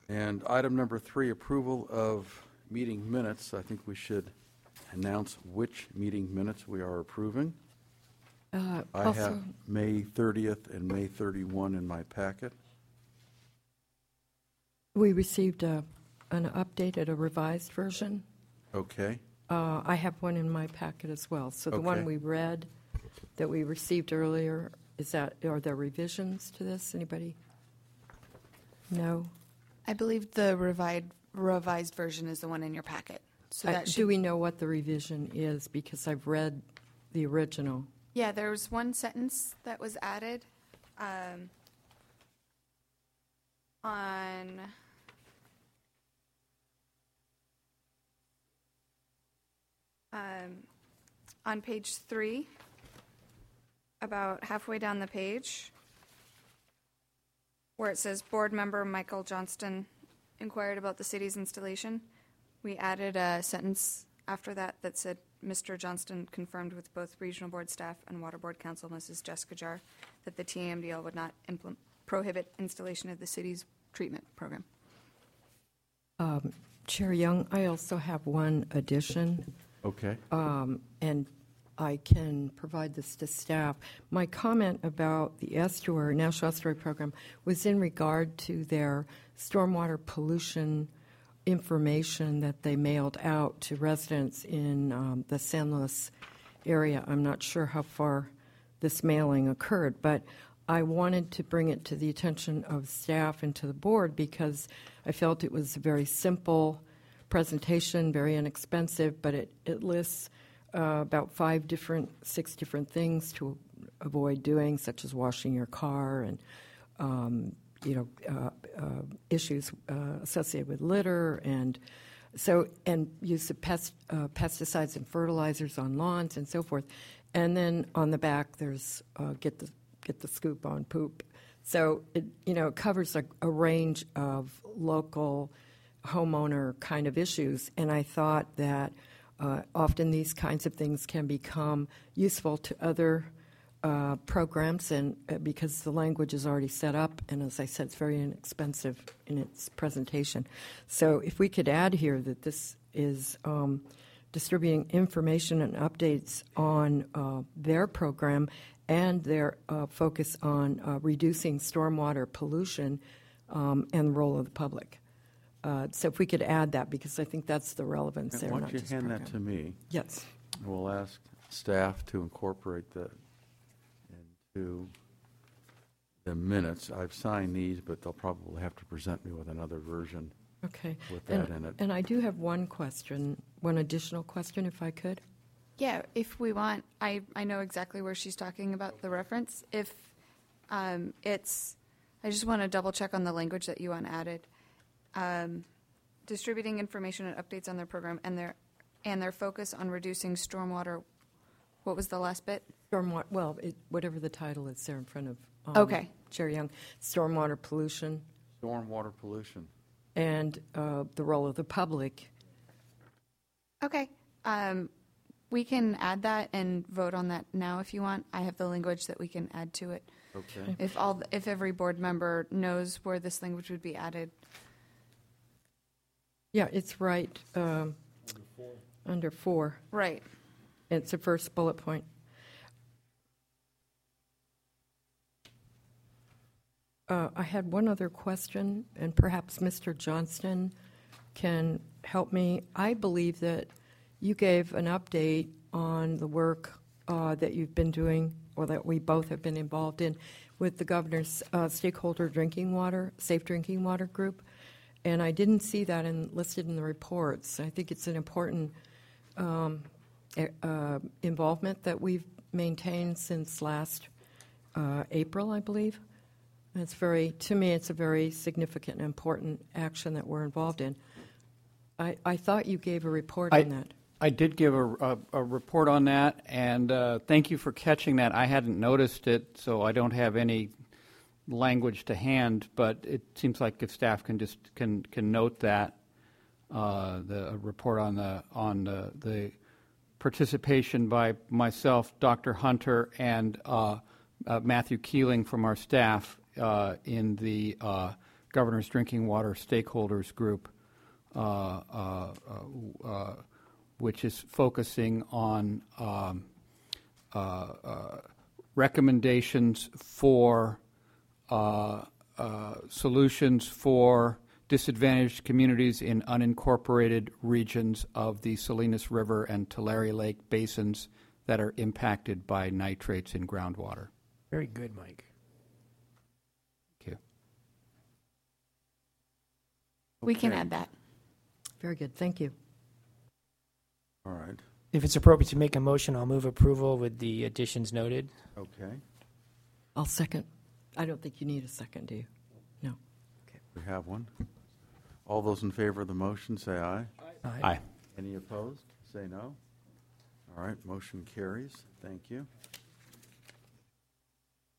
And item number 3, approval of meeting minutes. I think we should announce which meeting minutes we are approving. I have May 30th and May 31 in my packet. We received an updated, a revised version. Okay. I have one in my packet as well. So the one we read that we received earlier, are there revisions to this? Anybody? No? I believe the revised version is the one in your packet. So do we know what the revision is? Because I've read the original. Yeah, there was one sentence that was added on page 3, about halfway down the page, where it says board member Michael Johnston inquired about the city's installation. We added a sentence after that said Mr. Johnston confirmed with both regional board staff and water board counsel, Mrs. Jessica Jar, that the TAMDL would not prohibit installation of the city's treatment program. Chair Young, I also have one addition. Okay. And I can provide this to staff. My comment about the estuary, National Estuary Program, was in regard to their stormwater pollution information that they mailed out to residents in the San Luis area. I'm not sure how far this mailing occurred, but I wanted to bring it to the attention of staff and to the board because I felt it was a very simple presentation, very inexpensive, but it lists about 6 different things to avoid doing, such as washing your car and issues associated with litter and use of pesticides and fertilizers on lawns and so forth. And then on the back, there's get the scoop on poop. So it covers a range of local homeowner kind of issues, and I thought that often these kinds of things can become useful to other programs, and because the language is already set up, and as I said, it's very inexpensive in its presentation. So if we could add here that this is distributing information and updates on their program and their focus on reducing stormwater pollution and the role of the public. So if we could add that, because I think that's the relevance there. Why don't you hand that to me? Yes. We'll ask staff to incorporate that into the minutes. I've signed these, but they'll probably have to present me with another version. Okay. With that in it. And I do have one additional question, if I could. Yeah, if we want, I know exactly where she's talking about the reference. If I just want to double check on the language that you want added. Distributing information and updates on their program and their focus on reducing stormwater. What was the last bit? Stormwater. Well, whatever the title is there in front of Chair Young. Stormwater pollution. Stormwater pollution. And the role of the public. Okay. We can add that and vote on that now if you want. I have the language that we can add to it. Okay. If every board member knows where this language would be added. Yeah, it's right under 4. Right. It's the first bullet point. I had one other question, and perhaps Mr. Johnston can help me. I believe that you gave an update on the work that you've been doing, or that we both have been involved in, with the governor's stakeholder safe drinking water group. And I didn't see that listed in the reports. I think it's an important involvement that we've maintained since last April, I believe. And to me, it's a very significant and important action that we're involved in. I thought you gave a report on that. I did give a report on that, and thank you for catching that. I hadn't noticed it, so I don't have any language to hand, but it seems like if staff can just can note that the report on the participation by myself, Dr. Hunter, and Matthew Keeling from our staff in the Governor's Drinking Water Stakeholders Group, which is focusing on recommendations for solutions for disadvantaged communities in unincorporated regions of the Salinas River and Tulare Lake basins that are impacted by nitrates in groundwater. Very good, Mike. Thank you. We can Okay. add that. Very good, thank you. All right, If it's appropriate to make a motion, I'll move approval with the additions noted. okay. I'll second. I don't think you need a second, do you? No. We have one. All those in favor of the motion, say aye. Aye. Any opposed? Say no. All right, motion carries. Thank you.